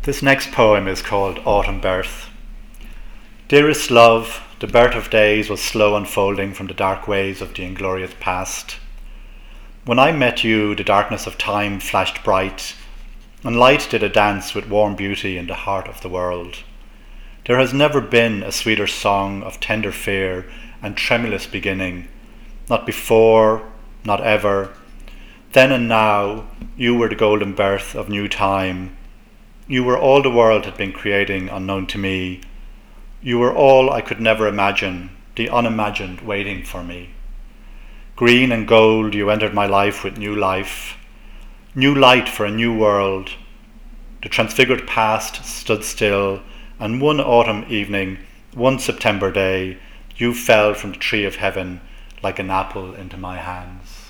This next poem is called Autumn Birth. Dearest love, the birth of days was slow unfolding from the dark ways of the inglorious past. When I met you, the darkness of time flashed bright, and light did a dance with warm beauty in the heart of the world. There has never been a sweeter song of tender fear and tremulous beginning, not before, not ever. Then and now, you were the golden birth of new time. You were all the world had been creating unknown to me. You were all I could never imagine, the unimagined waiting for me. Green and gold, you entered my life with new life, new light for a new world. The transfigured past stood still, and one autumn evening, one September day, you fell from the tree of heaven like an apple into my hands.